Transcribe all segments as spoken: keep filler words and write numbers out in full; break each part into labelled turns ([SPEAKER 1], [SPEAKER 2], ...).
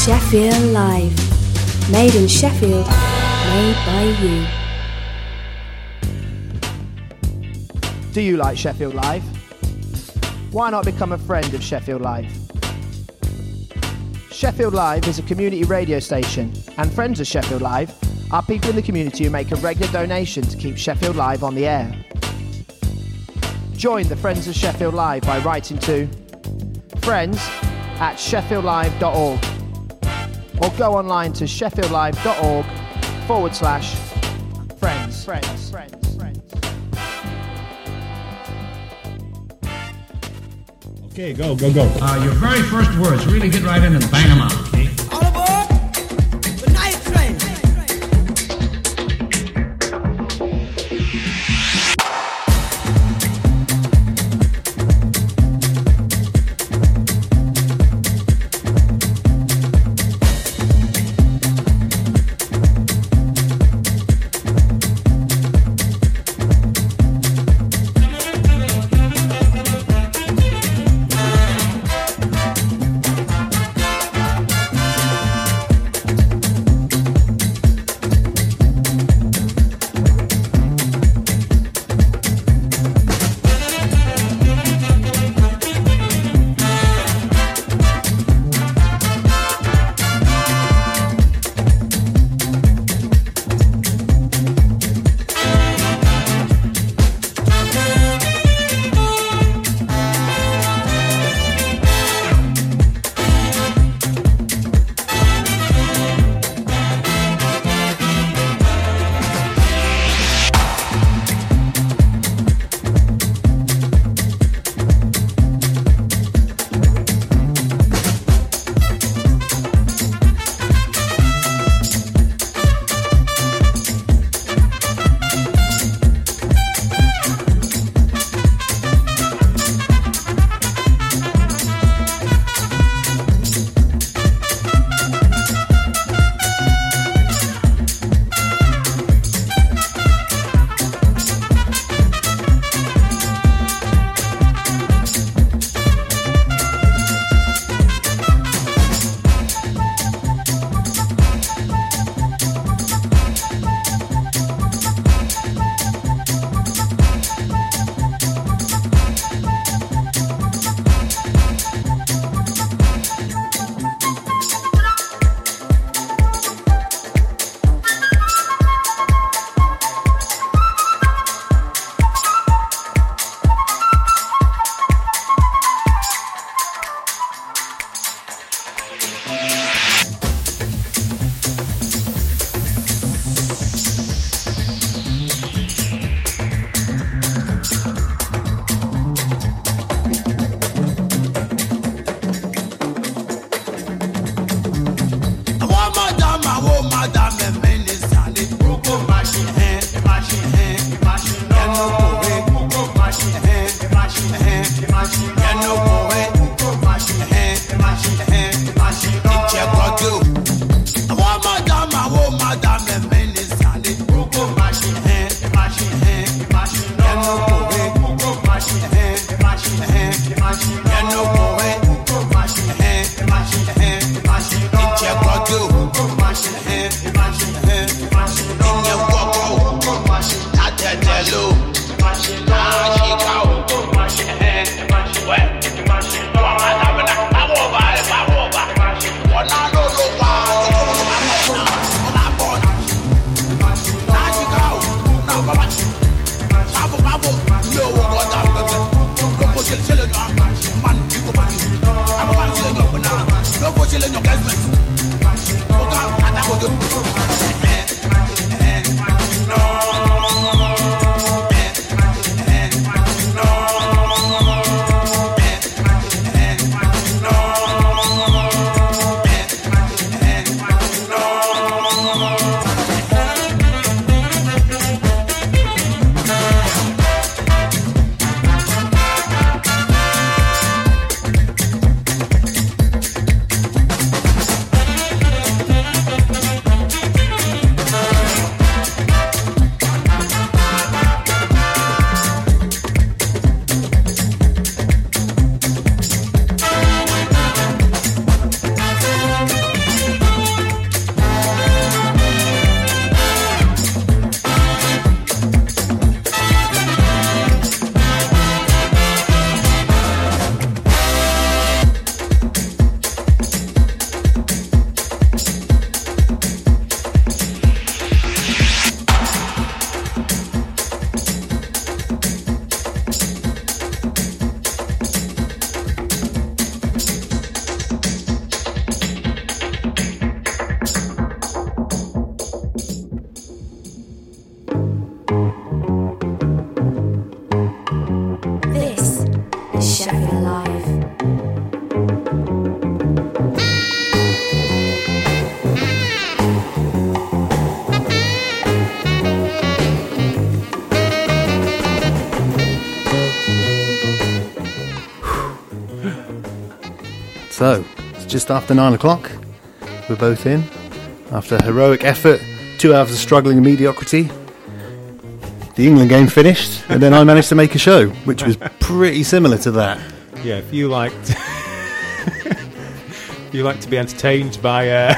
[SPEAKER 1] Sheffield Live. Made in Sheffield, made by you.
[SPEAKER 2] Do you like Sheffield Live? Why not become a friend of Sheffield Live? Sheffield Live is a community radio station, and friends of Sheffield Live are people in the community who make a regular donation to keep Sheffield Live on the air. Join the Friends of Sheffield Live by writing to friends at sheffield live dot org or go online to sheffield live dot org forward slash friends. Friends. Friends. Friends.
[SPEAKER 3] Okay, go, go, go.
[SPEAKER 4] Uh, your very first words, really get right in and bang them out, okay?
[SPEAKER 5] All aboard the night train.
[SPEAKER 6] So, it's just after nine o'clock. We're both in. After heroic effort, two hours of struggling and mediocrity, the England game finished, and then I managed to make a show, which was pretty similar to that.
[SPEAKER 7] Yeah, if you liked, if you like to be entertained by uh,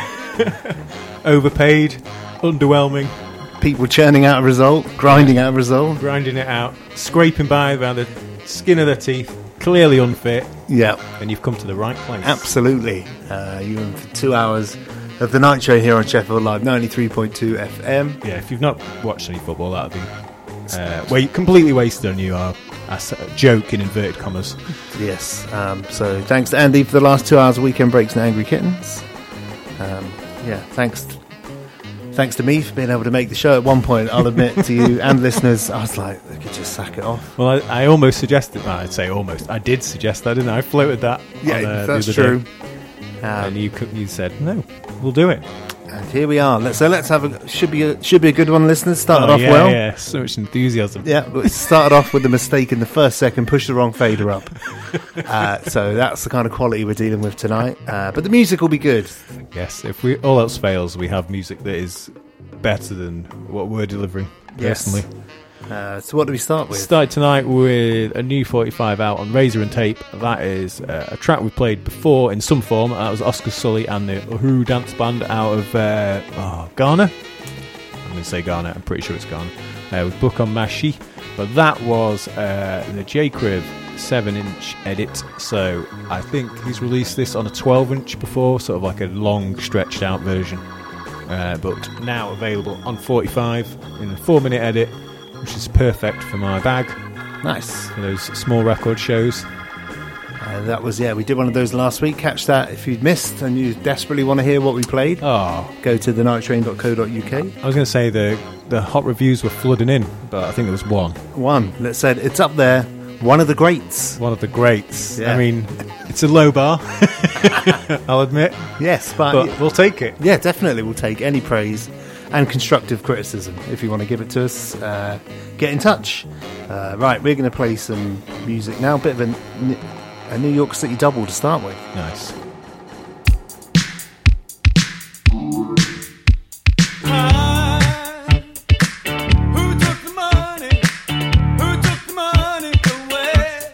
[SPEAKER 7] overpaid, underwhelming,
[SPEAKER 6] People churning out a result, grinding out a result.
[SPEAKER 7] grinding it out, scraping by around the skin of their teeth, clearly unfit,
[SPEAKER 6] Yeah,
[SPEAKER 7] then you've come to the right place.
[SPEAKER 6] absolutely. Uh, you're in for two hours of the night show here on Sheffield Live, ninety-three point two F M.
[SPEAKER 7] Yeah, if you've not watched any football, that would be uh, wait, completely wasted on you. Our, our joke in inverted commas.
[SPEAKER 6] Yes. Um, so thanks to Andy for the last two hours of Weekend Breaks and Angry Kittens. Um, yeah, thanks. Thanks to me for being able to make the show. At one point, I'll admit to you and listeners, I was like, they could just sack it off.
[SPEAKER 7] Well, I, I almost suggested. Well, I'd say almost. I did suggest that, didn't I? I floated that.
[SPEAKER 6] Yeah,
[SPEAKER 7] on, uh,
[SPEAKER 6] that's
[SPEAKER 7] the other
[SPEAKER 6] true.
[SPEAKER 7] day.
[SPEAKER 6] Um,
[SPEAKER 7] And you co- you said no, we'll do it.
[SPEAKER 6] and here we are. Let's, so let's have a should be a, should be a good one, listeners. Started
[SPEAKER 7] Oh,
[SPEAKER 6] off
[SPEAKER 7] yeah,
[SPEAKER 6] well.
[SPEAKER 7] yeah, so much enthusiasm.
[SPEAKER 6] Yeah, but it started off with a mistake in the first second, pushed the wrong fader up. Uh, so that's the kind of quality we're dealing with tonight. Uh, but the music will be good.
[SPEAKER 7] Yes, if we all else fails, we have music that is better than what we're delivering. Personally,
[SPEAKER 6] Yes. Uh, so what do we start with?
[SPEAKER 7] started tonight with a new forty-five out on Razor and Tape. That is uh, a track we played before in some form. That was Oscar Sully and the Who Dance Band out of uh, oh, Ghana. I'm going to say Ghana. I'm pretty sure it's Ghana. Uh, with Book on Mashi, but that was uh, the J Crib seven inch edit. So I think he's released this on a twelve inch before, sort of like a long stretched out version. Uh, but now available on forty-five in a four minute edit, which is perfect for my bag
[SPEAKER 6] Nice.
[SPEAKER 7] for those small record shows.
[SPEAKER 6] Uh, that was, yeah, we did one of those last week. Catch that if you'd missed and you desperately want to hear what we played.
[SPEAKER 7] Oh,
[SPEAKER 6] Go to the night train dot co dot U K.
[SPEAKER 7] I was going to say the the hot reviews were flooding in, but I think there was one.
[SPEAKER 6] One that said it's up there, one of the greats.
[SPEAKER 7] One of the greats.
[SPEAKER 6] Yeah.
[SPEAKER 7] I mean, it's a low bar, I'll admit,
[SPEAKER 6] Yes, but,
[SPEAKER 7] but we'll take it.
[SPEAKER 6] yeah, definitely we'll take any praise and constructive criticism. If you want to give it to us, uh, get in touch. Uh, right, we're going to play some music now. A bit of a, a New York City double to start with.
[SPEAKER 7] Nice.
[SPEAKER 5] Who took the money? Who took the money away?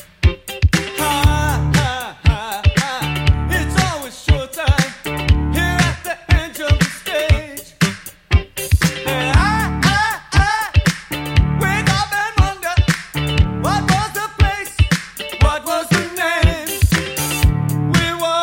[SPEAKER 5] Ha, ha, ha, ha. It's always showtime here at the edge of the stage. And I, I, I wake up and wonder, what was the place? What was the name? We were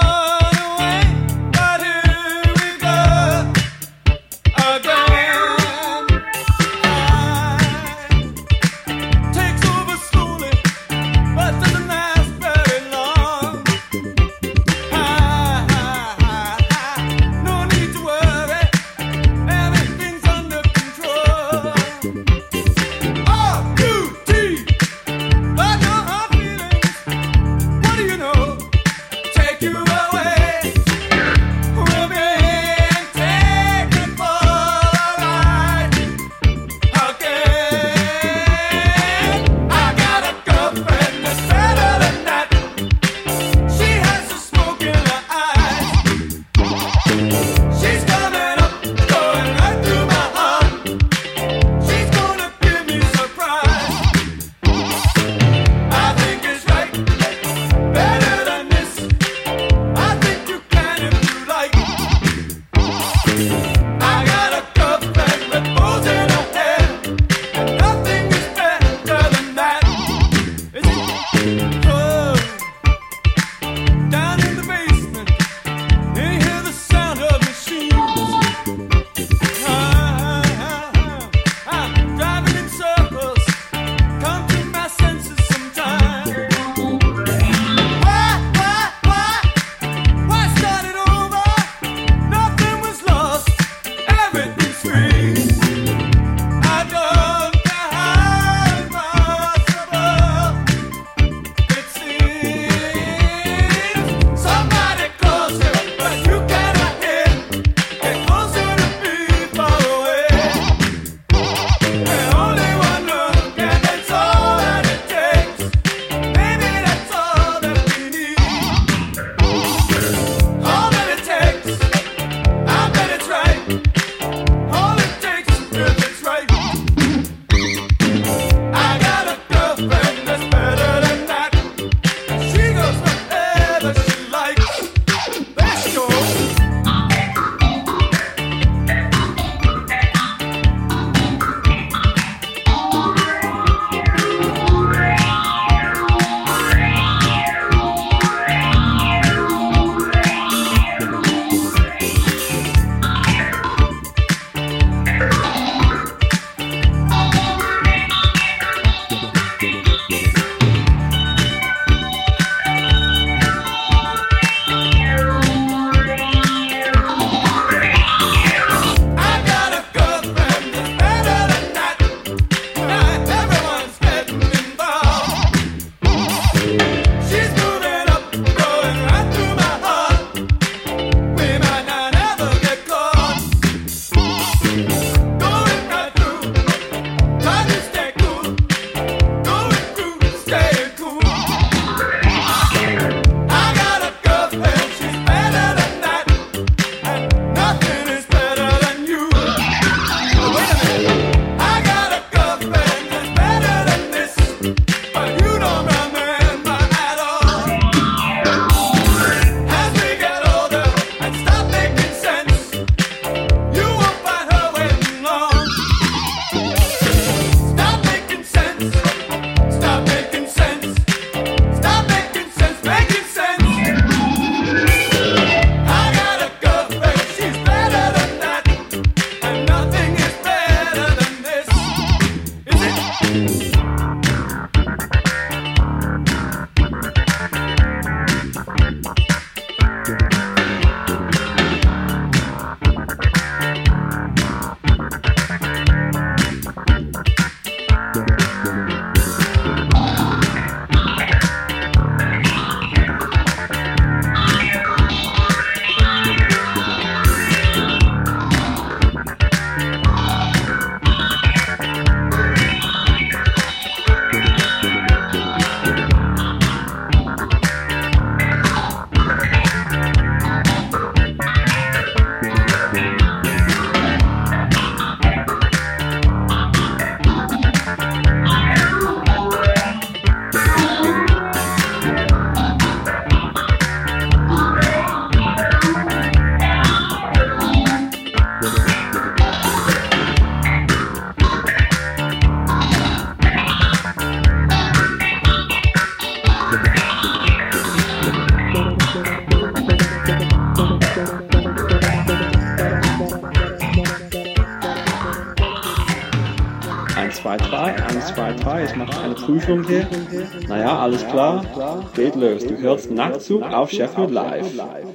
[SPEAKER 8] zwei drei, eins zwei drei, ich mache eine Prüfung hier. Naja, alles klar, geht los. Du hörst Nachtzug auf Sheffield Live.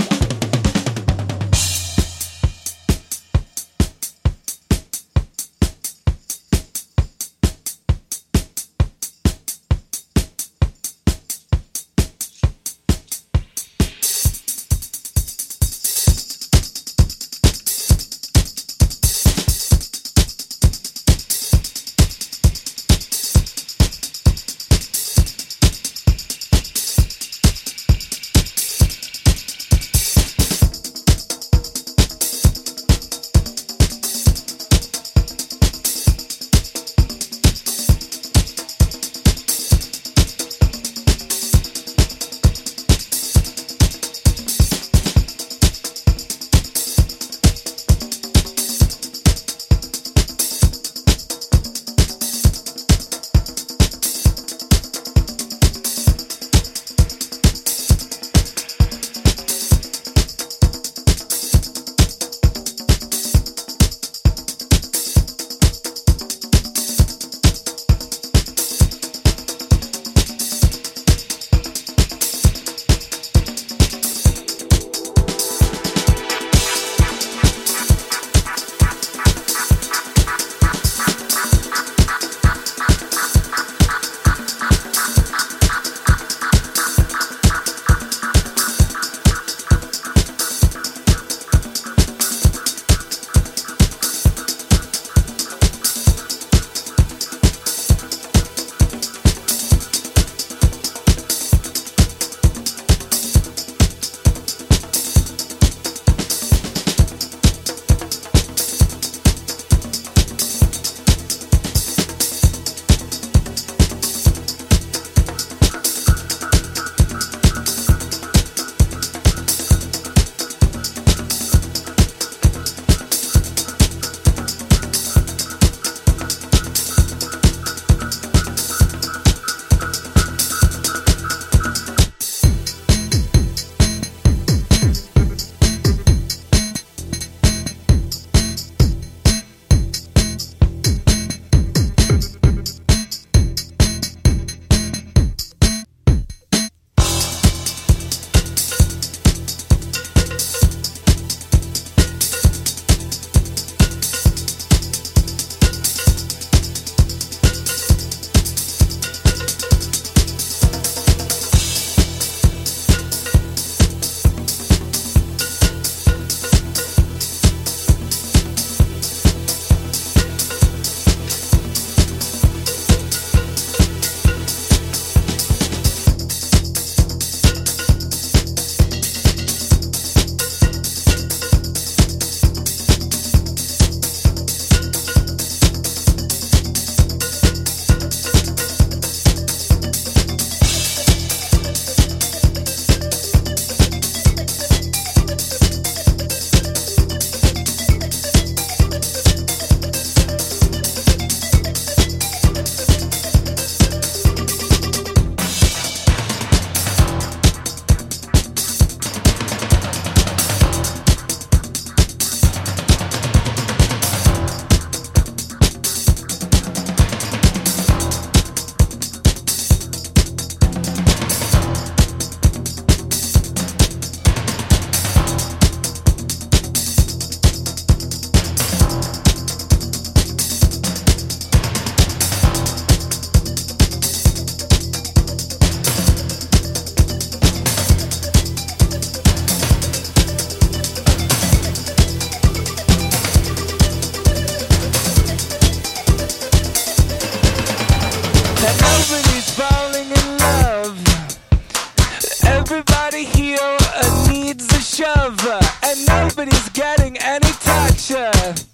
[SPEAKER 5] Everybody here uh, needs a shove, uh, and nobody's getting any touch. Uh,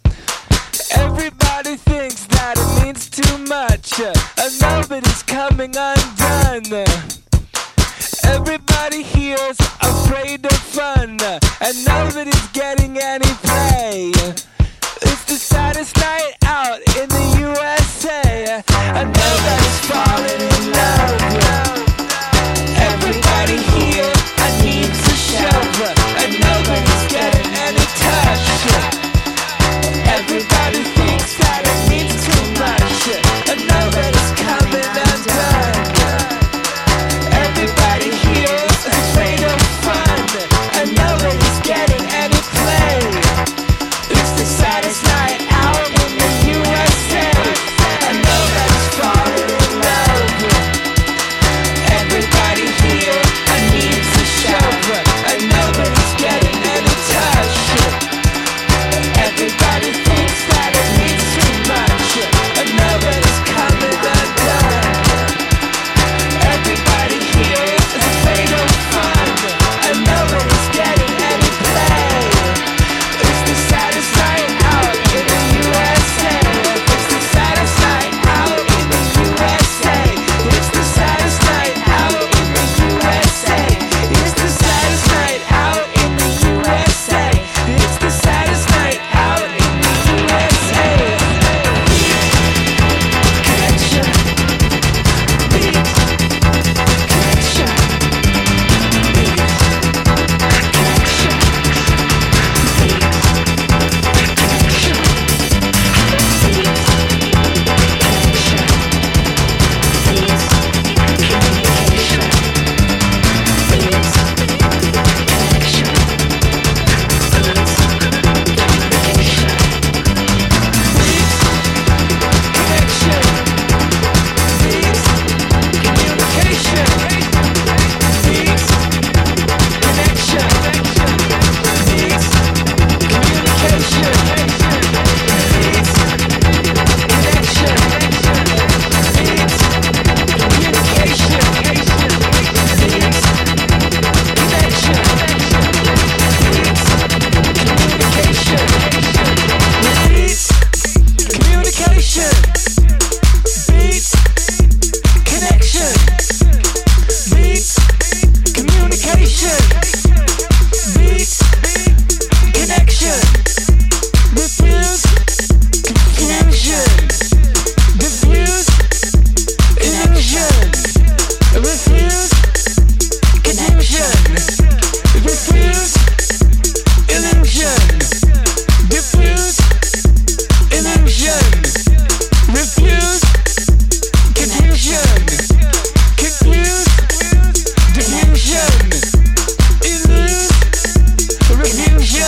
[SPEAKER 5] everybody thinks that it means too much, uh, and nobody's coming undone. Uh, everybody here's afraid of fun, uh, and nobody's getting any play. It's the saddest night out in the U S A, and nobody's falling in love. Everybody here needs a shove, and nobody's getting any touch. Everybody thinks that it means too much,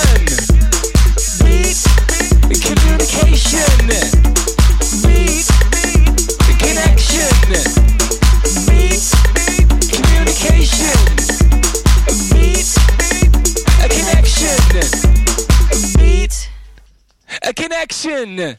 [SPEAKER 5] Beat communication. Beat connection. Beat communication. Beat a connection. Beat a connection.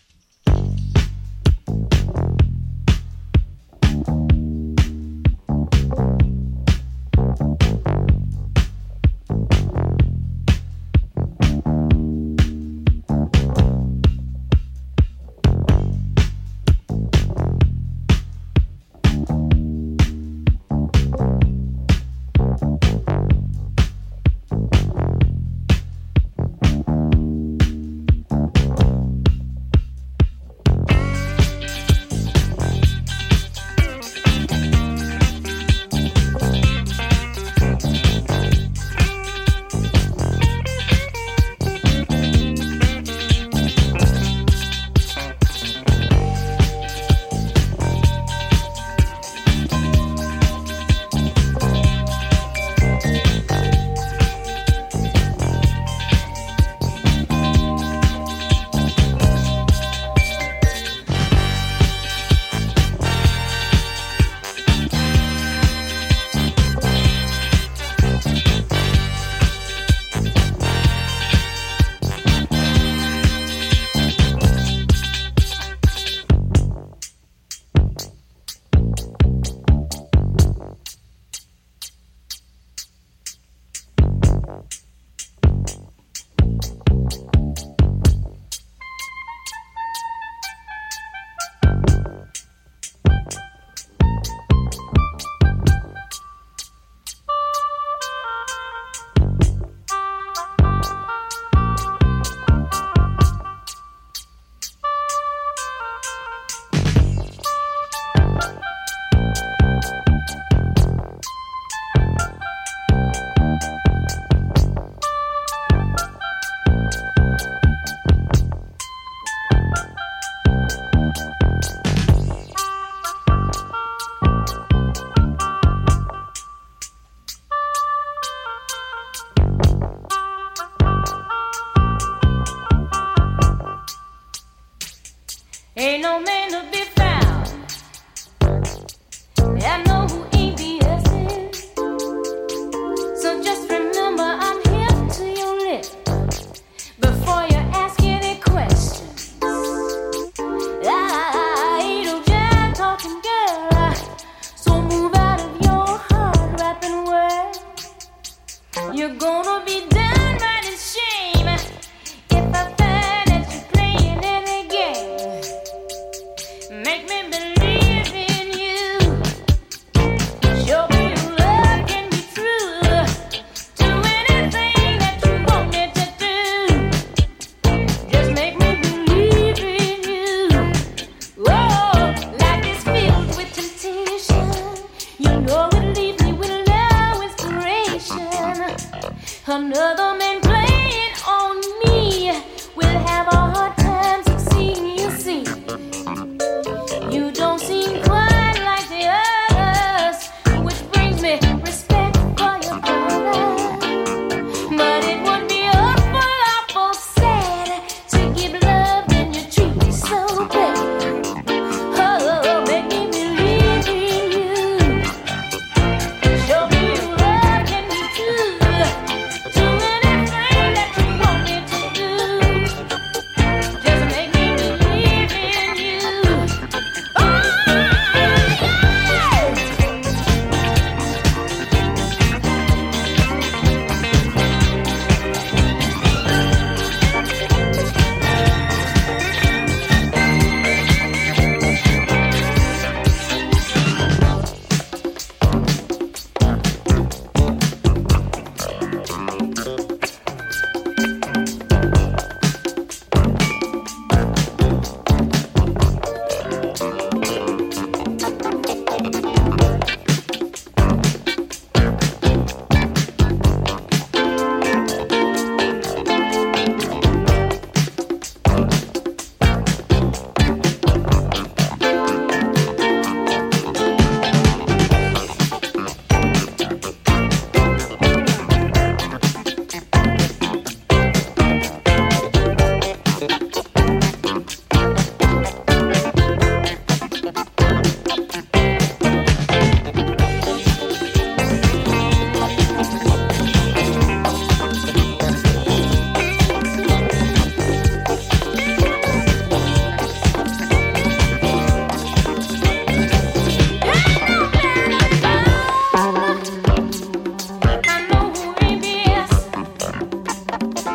[SPEAKER 9] Ain't no man to be found. I know who E B S is. So just remember I'm here to your lip before you ask any questions. I ain't no jam talking girl, so move out of your heart wrapping world. You're gonna be done right in shame if I find that you're playing any game. Make me believe in you.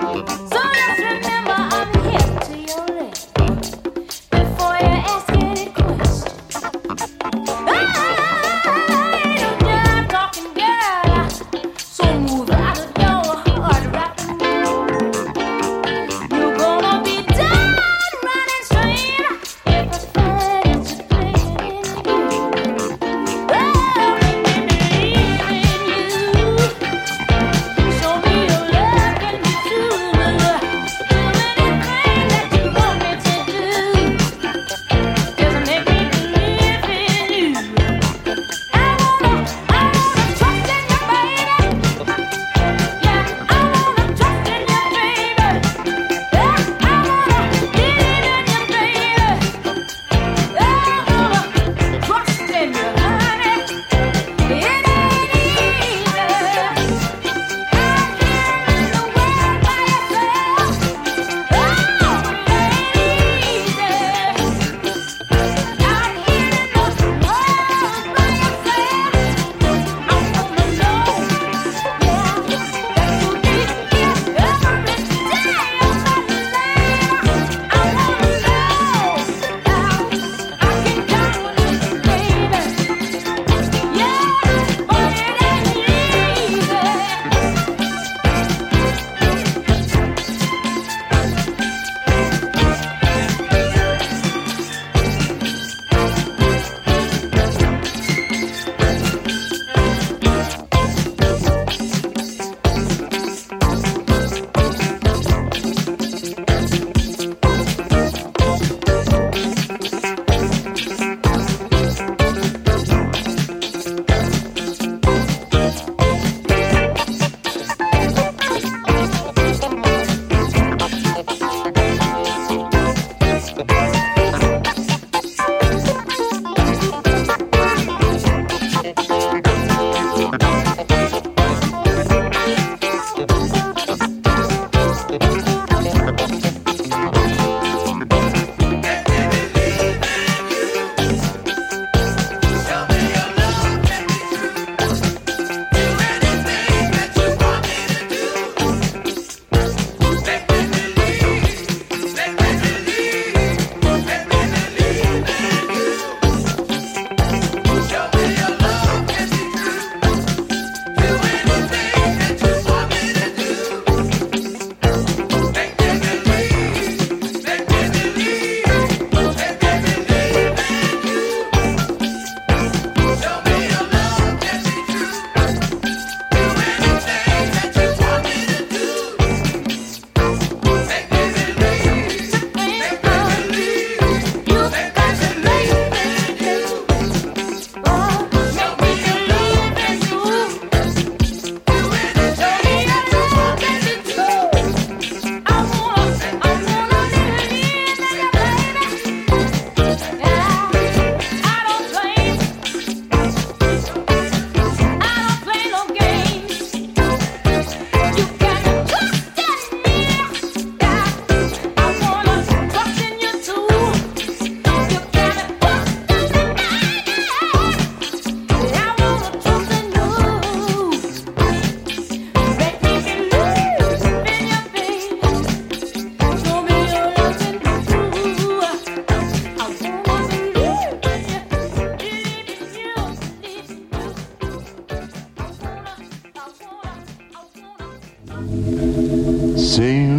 [SPEAKER 10] Sem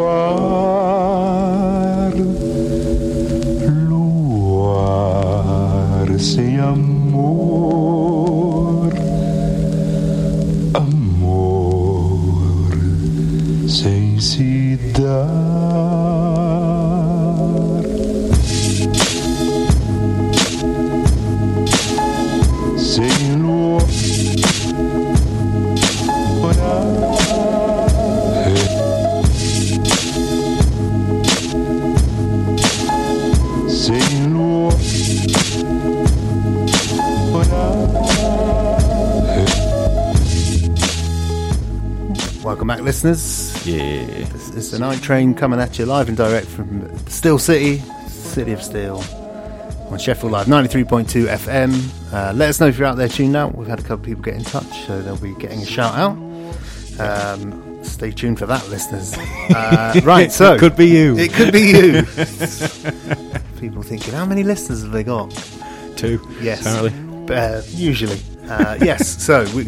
[SPEAKER 10] luar, luar sem amor, amor sem se dar. Sem luar.
[SPEAKER 6] Welcome back, listeners.
[SPEAKER 7] Yeah.
[SPEAKER 6] This is the Night Train coming at you live and direct from Steel City, City of Steel, on Sheffield Live ninety-three point two F M. Uh, let us know if you're out there tuned out. We've had a couple of people get in touch, so they'll be getting a shout out. Um, Stay tuned for that, listeners. Uh, right, so
[SPEAKER 7] It could be you.
[SPEAKER 6] It could be you. People thinking, how many listeners have they got?
[SPEAKER 7] Two.
[SPEAKER 6] Yes,
[SPEAKER 7] Apparently.
[SPEAKER 6] uh, usually. Uh, yes. So we,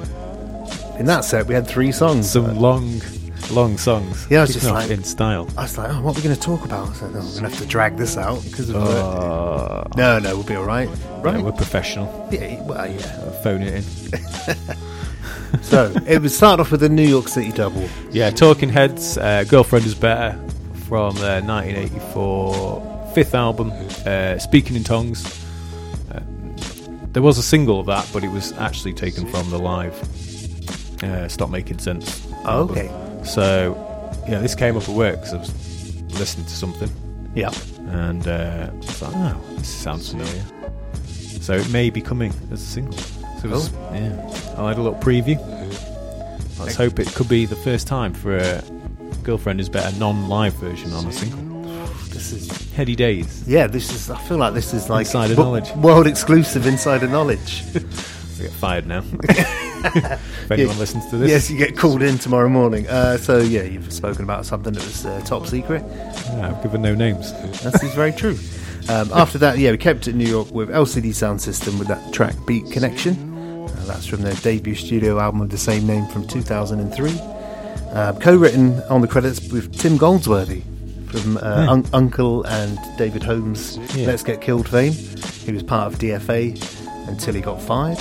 [SPEAKER 6] in that set, we had three songs.
[SPEAKER 7] Some long, long songs.
[SPEAKER 6] Yeah, I was
[SPEAKER 7] Kicking
[SPEAKER 6] just
[SPEAKER 7] off
[SPEAKER 6] like-
[SPEAKER 7] in style.
[SPEAKER 6] I was like, oh, what are we going to talk about? So, oh, we're going to have to drag this out because of
[SPEAKER 7] Uh,
[SPEAKER 6] work. No, no, we'll be all right. Right?
[SPEAKER 7] Yeah, we're professional.
[SPEAKER 6] Yeah, well, yeah.
[SPEAKER 7] Uh, phone it in.
[SPEAKER 6] So it would start off with a New York City double.
[SPEAKER 7] Yeah, Talking Heads, uh, Girlfriend Is Better, from their nineteen eighty-four fifth album, uh, Speaking in Tongues. Uh, there was a single of that, but it was actually taken from the live uh, Stop Making Sense
[SPEAKER 6] Oh,
[SPEAKER 7] album.
[SPEAKER 6] okay.
[SPEAKER 7] So, yeah, this came up at work because I was listening to something,
[SPEAKER 6] Yeah.
[SPEAKER 7] and uh, I was like, oh, this sounds familiar. So it may be coming as a single. So it was,
[SPEAKER 6] Oh.
[SPEAKER 7] yeah, I had a little preview. Let's hope it could be the first time for a Girlfriend Is Better non-live version on a single.
[SPEAKER 6] This is
[SPEAKER 7] Heady days.
[SPEAKER 6] yeah. This is. I feel like this is like
[SPEAKER 7] Insider
[SPEAKER 6] wo-
[SPEAKER 7] knowledge.
[SPEAKER 6] world exclusive insider knowledge.
[SPEAKER 7] I get fired now. If anyone
[SPEAKER 6] Yeah.
[SPEAKER 7] listens to this.
[SPEAKER 6] Yes, you get called in tomorrow morning. Uh, so yeah, you've spoken about something that was uh, top secret.
[SPEAKER 7] Yeah, I've given no names.
[SPEAKER 6] That is very true. Um, after that, yeah, we kept it in New York with L C D Sound System with that track Beat Connection. Uh, that's from their debut studio album of the same name from two thousand three. Uh, co-written on the credits with Tim Goldsworthy from uh,
[SPEAKER 7] Yeah.
[SPEAKER 6] Un- Uncle and David Holmes'
[SPEAKER 7] Yeah.
[SPEAKER 6] Let's Get Killed fame. He was part of D F A until he got fired.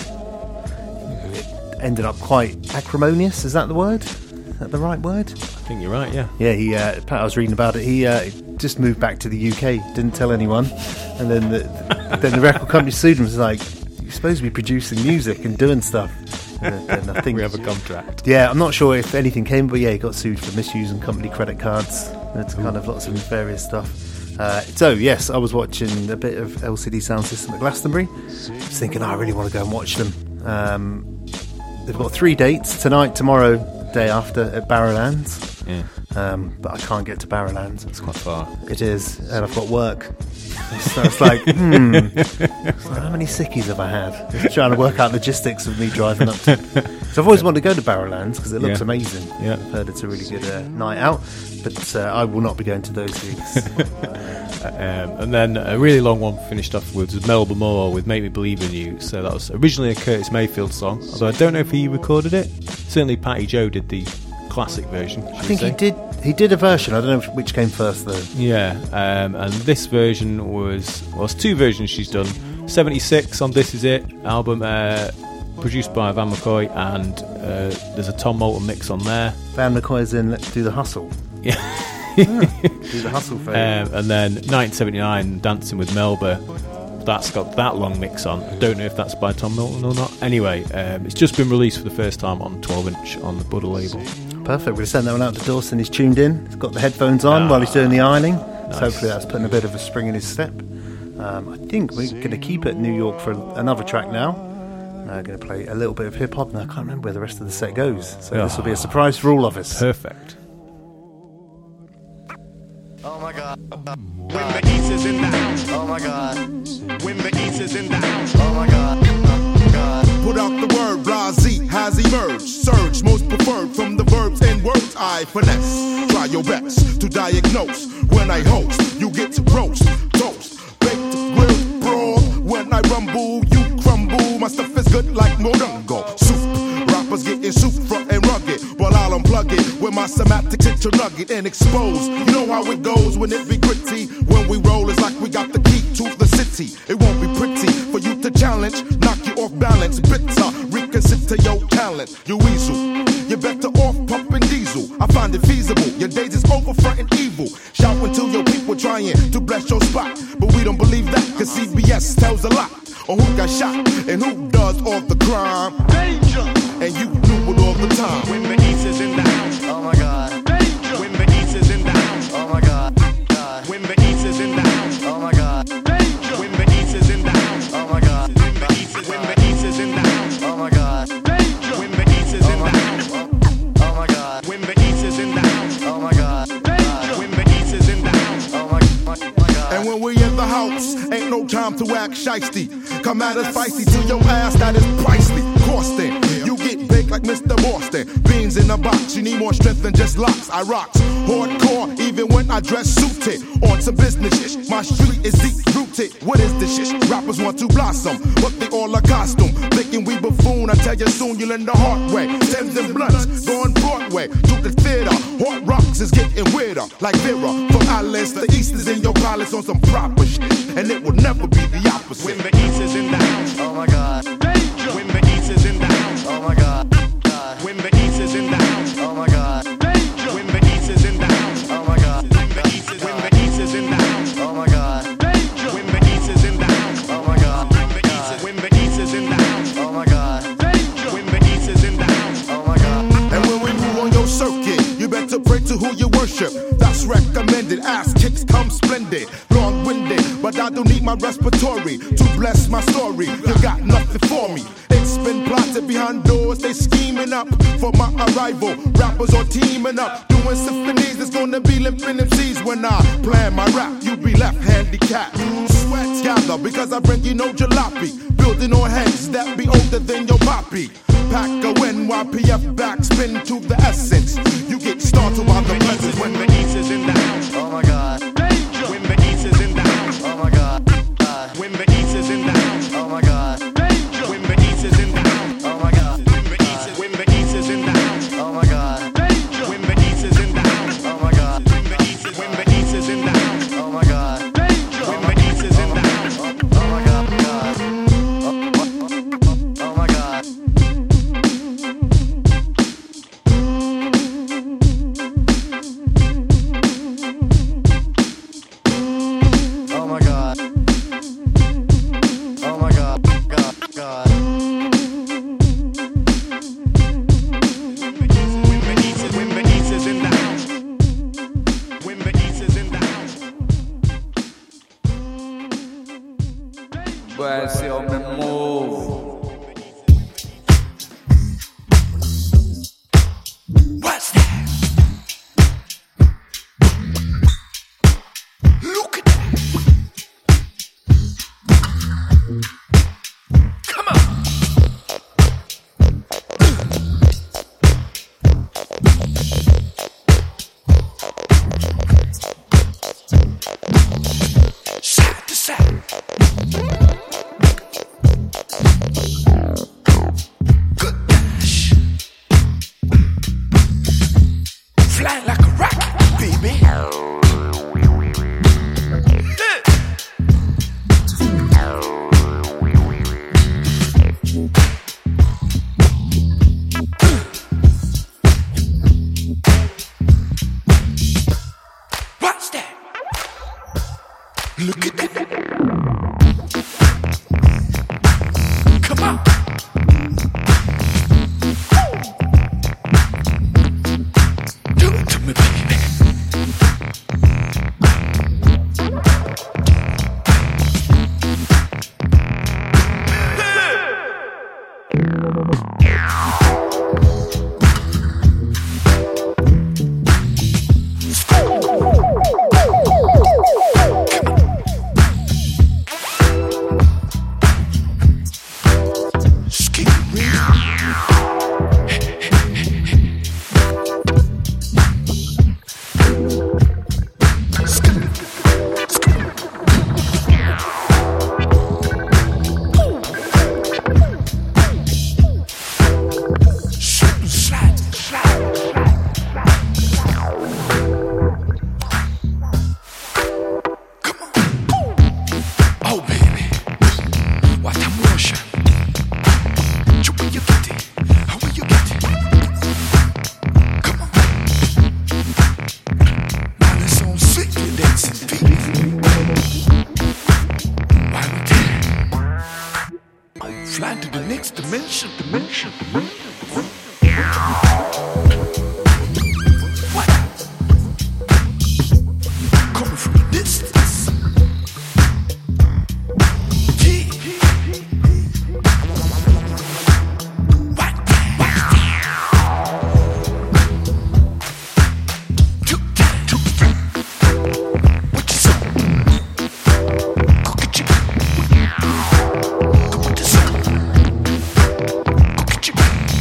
[SPEAKER 6] It ended up quite acrimonious, is that the word? Is that the right word?
[SPEAKER 7] I think you're right, yeah.
[SPEAKER 6] Yeah, he. Uh, I was reading about it. He uh, just moved back to the U K, didn't tell anyone, and then the, then the record company sued him. Was like, "You're supposed to be producing music and doing stuff." And then I think
[SPEAKER 7] We have a contract.
[SPEAKER 6] Yeah, I'm not sure if anything came, but yeah, he got sued for misusing company credit cards. It's kind of lots of various stuff. Uh, so yes, I was watching a bit of L C D Sound System at Glastonbury. I was thinking, oh, I really want to go and watch them. Um, they've got three dates: tonight, tomorrow, day after at Barrowlands.
[SPEAKER 7] Yeah,
[SPEAKER 6] Um, but I can't get to Barrowlands.
[SPEAKER 7] it's quite far.
[SPEAKER 6] It is, and I've got work. So it's like, hmm, it's like, how many sickies have I had? Just trying to work out logistics of me driving up to. So I've always wanted to go to Barrowlands because it looks
[SPEAKER 7] Yeah.
[SPEAKER 6] amazing.
[SPEAKER 7] Yeah.
[SPEAKER 6] I've heard it's a really good uh, night out, but uh, I will not be going to those gigs.
[SPEAKER 7] Um, and then a really long one finished off with was Melba Moore with Make Me Believe in You. So that was originally a Curtis Mayfield song, although I don't know if he recorded it. Certainly Patty Joe did the classic version.
[SPEAKER 6] I think he did. He did a version. I don't know which came first though.
[SPEAKER 7] Yeah, um, and this version was well, it's two versions she's done. seventy-six on This Is It album, uh, produced by Van McCoy, and uh, there's a Tom Moulton mix on there.
[SPEAKER 6] Van McCoy's in Let's Do the Hustle.
[SPEAKER 7] Yeah.
[SPEAKER 6] Do the Hustle for
[SPEAKER 7] Um, and then nineteen seventy-nine, Dancing with Melba. That's got that long mix on. I don't know if that's by Tom Moulton or not. Anyway, um, it's just been released for the first time on twelve inch on the Buddha label.
[SPEAKER 6] Perfect. We'll send that one out to Dawson. He's tuned in. He's got the headphones on
[SPEAKER 7] Ah,
[SPEAKER 6] while he's doing the ironing.
[SPEAKER 7] nice.
[SPEAKER 6] So hopefully that's putting a bit of a spring in his step. Um, I think we're going to keep it New York for another track now. I'm going to play a little bit of hip hop, and I can't remember where the rest of the set goes. So this will be a surprise for all of us.
[SPEAKER 7] Perfect.
[SPEAKER 11] Oh my god. When the East is in the house. Oh my god. When the East is in the house. Oh my god. Oh god.
[SPEAKER 12] Put out the word, Blasi has emerged. Surge, most preferred from the verbs and words I finesse. Try your best to diagnose. When I host, you get to roast, toast, baked, grilled, broad. When I rumble, you crumble. My stuff is good like Morongo. Soup, rappers getting soup front and rugged. While I'll unplug it with my semantics hit your nugget and expose. You know how it goes when it be gritty. When we roll, it's like we got the key to the city. It won't be pretty for you to challenge. Knock you off balance, bitter, reconsider your talent. You weasel, you're better off pumping diesel. I find it feasible, your days is over fronting evil. Shouting to your people trying to bless your spot. But we don't believe that, cause C B S tells a lot on who got shot and who does all the crime. Danger! And you knew it all the time.
[SPEAKER 11] When the East is in the house. Oh my god. Danger! When the East is in the house. Oh my god. god. When the East is in the house. Oh my god. Danger! When the East is in the house. Oh my god. When the East is, when the East is in the house. Oh my god. Danger! When the East is in the house. Oh my god. When the East is in the house. Oh my god. Danger! When the East is in the house. Oh my, my, my god.
[SPEAKER 12] And when we in the house, ain't no time to act shiesty. Come at us feisty to your ass, that is pricey. Costing, you get bake like Mister Boston. Beans in a box, you need more strength than just locks. I rocks hardcore, even when I dress suited. On some business shit, my street is deep rooted. What is this shit? Rappers want to blossom, but they all a costume. Thinking we buffoon, I tell you soon you'll learn the hard way. Thames and blunts, going Broadway to the theater. Hard rocks is getting weirder, like Vera. From Alice, the East is in your palace on some proper shit, and it will never be the opposite.
[SPEAKER 11] When the East is in the house, oh my God. When the East is in the house, oh my God. When the East is in the house, oh my God. When the East is in the house, oh my God. When the East is when the East is in the house, oh my God. When the East is in the house, oh my God. When the East is in the house, oh my God. When the East is in the house, oh my God.
[SPEAKER 12] And when we move on your circuit, you better pray to who you worship. That's recommended. Ass kicks come splendid, long-winded, but I don't need my respiratory to bless my story. You got nothing for me. It's been plotted behind doors, they scheming up for my arrival. Rappers are teaming up, doing symphonies. It's gonna be limping M Cs when I plan my rap. You be left handicapped. Sweats gather because I bring you no jalopy. Building on heads that be older than your poppy. Pack a N Y P F backspin to the essence. You get started by the presence
[SPEAKER 11] when the East is in the house, oh my God. When the East is in the house, oh my God. When the East is in the house, oh my God. When the East is in the house, oh my God. When the East is when the East is in the house, oh my God. When the East is in the house, oh my God. When the East is when the East is in the house, oh my God. When the East is in the house, oh my God. Oh my God. Oh my God. Oh my God. God. God. When the East is when the East is in the house. When the East is in the house.
[SPEAKER 5] Well, see how me move.
[SPEAKER 11] What's that? Look at that. Come on. Side to side. Good dash. Fly like a rocket, baby. What's that? Look at that. Come on. Do it to me, baby. Fly to the next dimension, dimension, dimension. What? Coming from a distance. Yeah. What? Too tight, too fat. What you say? Cook it, chicken. Come with the sun. Cook it, chicken.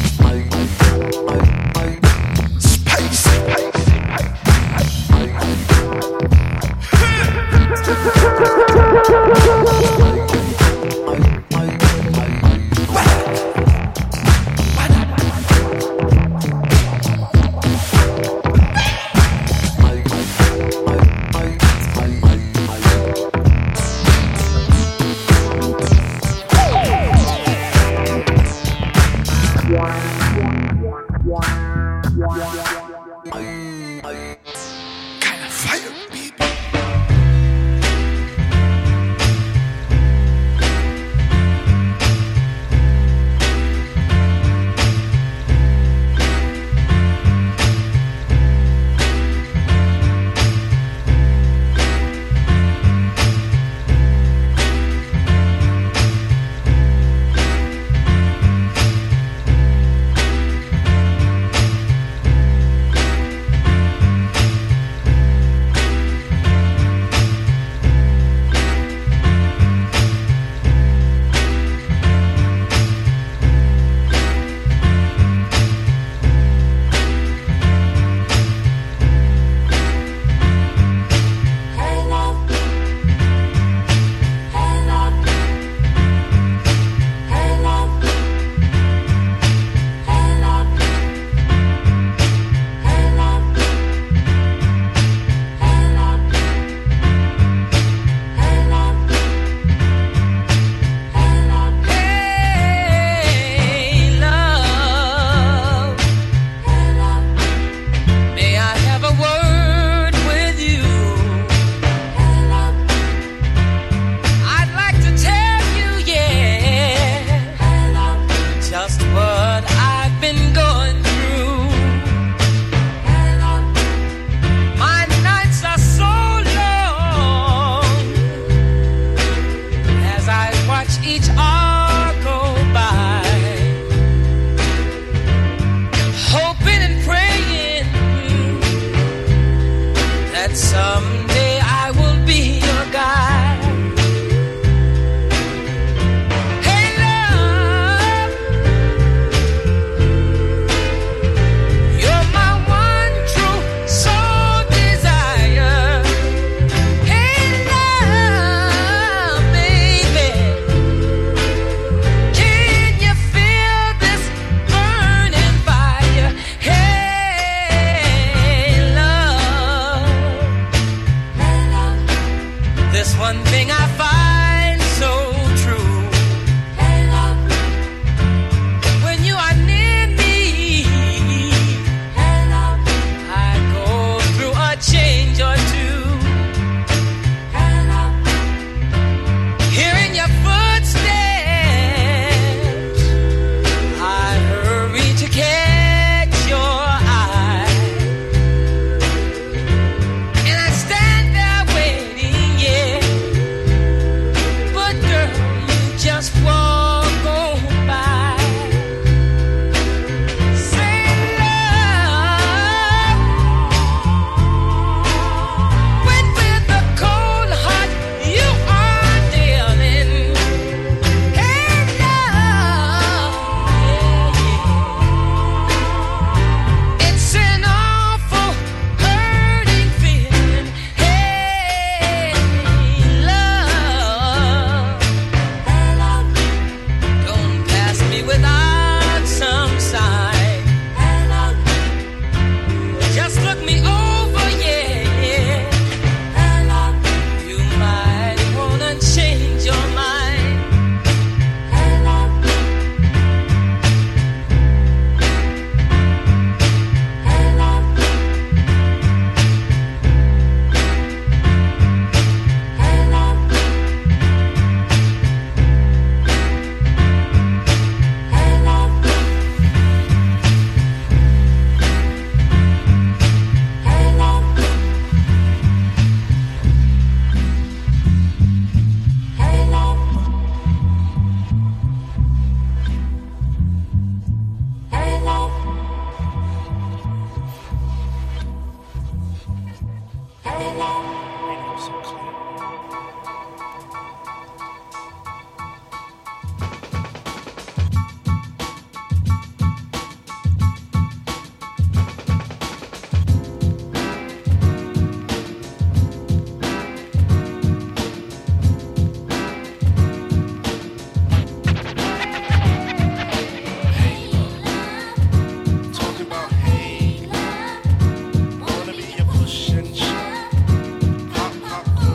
[SPEAKER 12] fire, baby. Pop, pop,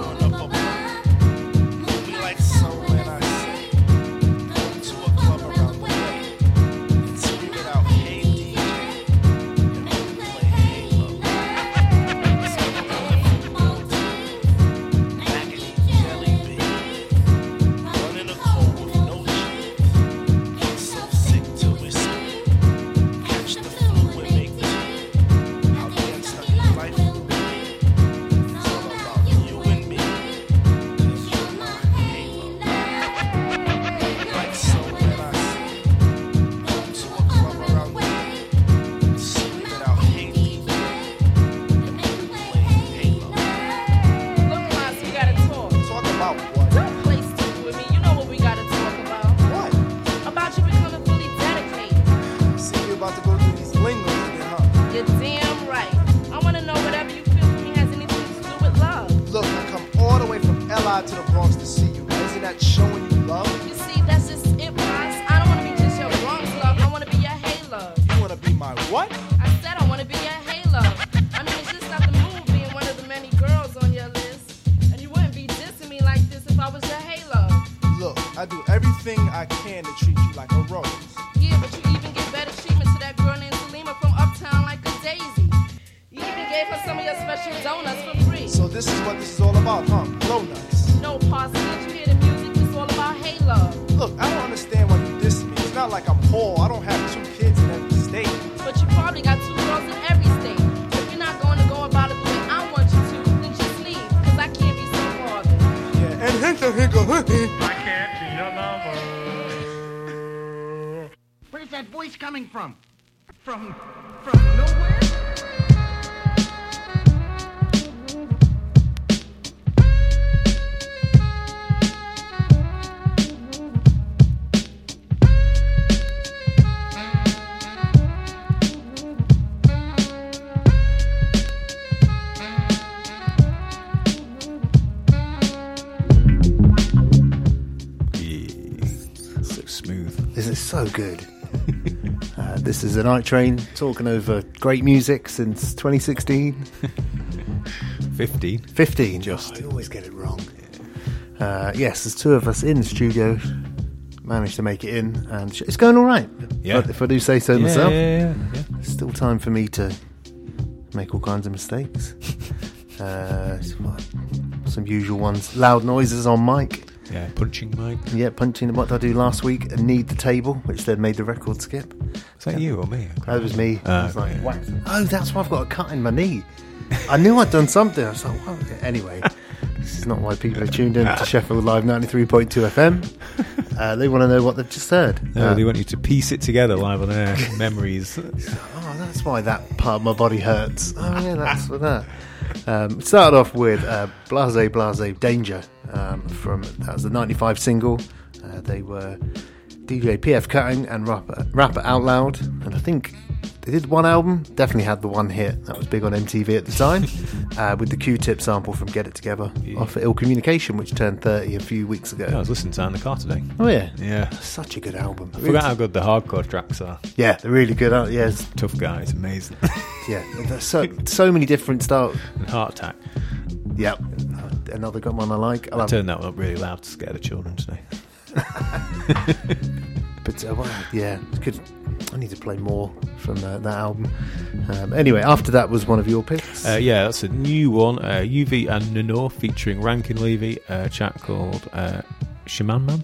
[SPEAKER 13] I can to treat you like a rose.
[SPEAKER 14] Yeah, but you even give better treatment to that girl named Salima from Uptown like a daisy. You even gave her some of your special donuts for free.
[SPEAKER 13] So this is what this is all about, huh? Blow nuts.
[SPEAKER 14] No, Posse, did you hear the music? It's all about hey love.
[SPEAKER 13] Look, I don't understand why you diss me. It's not like I'm poor. I don't have two kids in every state.
[SPEAKER 14] But you probably got two girls in every state. If you're not going to go about it the way I want you to, then just leave, because I can't be so bothered.
[SPEAKER 13] Yeah, and hinka hinka hinky.
[SPEAKER 4] I can't be your lover.
[SPEAKER 15] Where's that voice coming from? From, from nowhere?
[SPEAKER 6] This is so good. uh, this is a Night Train talking over great music since twenty sixteen.
[SPEAKER 7] fifteen.
[SPEAKER 6] fifteen, just. I always get it wrong. Uh, yes, there's two of us in the studio. Managed to make it in, and sh- it's going all right.
[SPEAKER 7] Yeah.
[SPEAKER 6] If, if I do say so
[SPEAKER 7] yeah,
[SPEAKER 6] myself.
[SPEAKER 7] Yeah, yeah, yeah.
[SPEAKER 6] There's still time for me to make all kinds of mistakes. uh, some usual ones. Loud noises on mic.
[SPEAKER 7] Yeah, punching mic.
[SPEAKER 6] Yeah, punching. What did I do last week? And Need the Table, which then made the record skip.
[SPEAKER 7] Is that you or me?
[SPEAKER 6] That was me.
[SPEAKER 7] Uh,
[SPEAKER 6] I was like,
[SPEAKER 7] yeah.
[SPEAKER 6] whack. Oh, that's why I've got a cut in my knee. I knew I'd done something. I was like, well, anyway, this is not why people are tuned in to Sheffield Live ninety-three point two F M. Uh, they want to know what they've just heard.
[SPEAKER 7] No,
[SPEAKER 6] uh,
[SPEAKER 7] they want you to piece it together live on air. Memories.
[SPEAKER 6] Oh, that's why that part of my body hurts. Oh, yeah, that's for that. Um, it started off with uh, Blase Blase Danger um, from that was the ninety-five single. Uh, they were D J P F Cutting and rapper, rapper Out Loud, and I think they did one album. Definitely had the one hit that was big on M T V at the time, uh, with the Q-Tip sample from Get It Together yeah. off of Ill Communication, which turned thirty a few weeks ago.
[SPEAKER 7] Yeah, I was listening to that in the car today.
[SPEAKER 6] Oh yeah,
[SPEAKER 7] yeah,
[SPEAKER 6] such a good album.
[SPEAKER 7] I forgot how good the hardcore tracks are.
[SPEAKER 6] Yeah, they're really good. Uh, yeah,
[SPEAKER 7] Tough Guys, amazing.
[SPEAKER 6] Yeah, there's so so many different styles.
[SPEAKER 7] And Heart Attack.
[SPEAKER 6] Yep, uh, another good one I like.
[SPEAKER 7] I turned that one up really loud to scare the children today.
[SPEAKER 6] But uh, well, yeah, could I need to play more from uh, that album. Um, anyway, after that was one of your picks.
[SPEAKER 7] Uh, yeah, that's a new one. Uh, U V and Nanor featuring Rankin Levy, a chap called uh, Shaman Man,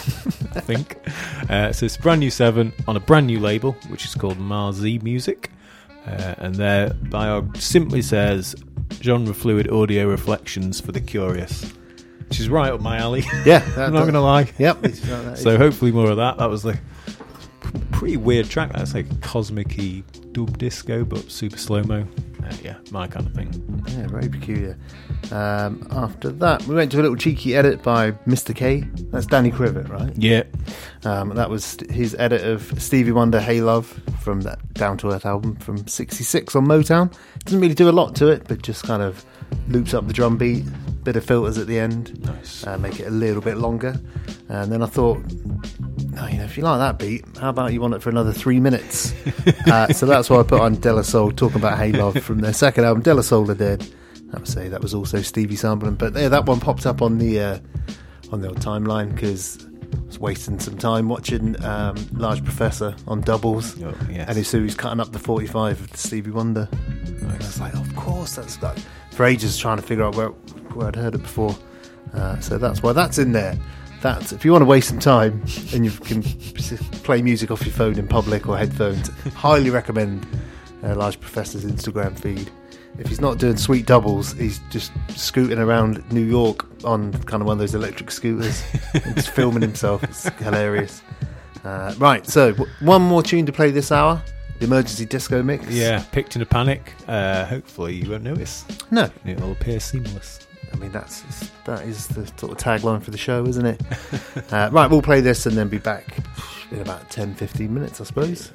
[SPEAKER 7] I think. Uh, so it's a brand new seven on a brand new label, which is called Marzi Music. Uh, and their bio simply says genre fluid audio reflections for the curious, which is right up my alley.
[SPEAKER 6] Yeah,
[SPEAKER 7] I'm not going to lie.
[SPEAKER 6] Yep.
[SPEAKER 7] So hopefully more of that. That was like pretty weird track. That's like cosmic-y dub disco, but super slow-mo. Uh, yeah, my kind of thing.
[SPEAKER 6] Yeah, very peculiar. Um, after that, we went to a little cheeky edit by Mister K. That's Danny Krivett, right?
[SPEAKER 7] Yeah.
[SPEAKER 6] Um, that was his edit of Stevie Wonder, Hey Love, from that Down to Earth album from sixty-six on Motown. Doesn't really do a lot to it, but just kind of loops up the drum beat, bit of filters at the end,
[SPEAKER 7] nice.
[SPEAKER 6] uh, make it a little bit longer. And then I thought, oh, you know, if you like that beat, how about you want it for another three minutes? uh, so that's why I put on De La Soul, talking about Hey Love from their second album, De La Soul are Dead. I would say that was also Stevie sampling, but yeah, that one popped up on the uh, on the old timeline because I was wasting some time watching um, Large Professor on doubles,
[SPEAKER 7] oh, yes.
[SPEAKER 6] and so he's cutting up the forty-five of the Stevie Wonder. Nice. And I was like, oh, of course, that's that. For ages trying to figure out where where I'd heard it before, uh, so that's why that's in there. That's if you want to waste some time and you can play music off your phone in public or headphones, highly recommend uh, Large Professor's Instagram feed. If he's not doing sweet doubles, he's just scooting around New York on kind of one of those electric scooters and just filming himself. It's hilarious. Uh, right, so w- one more tune to play this hour, the Emergency Disco Mix.
[SPEAKER 7] Yeah, Picked in a Panic. Uh, hopefully you won't notice.
[SPEAKER 6] No.
[SPEAKER 7] It'll appear seamless.
[SPEAKER 6] I mean, that's that is the sort of tagline for the show, isn't it? uh, right, we'll play this and then be back in about ten, fifteen minutes, I suppose.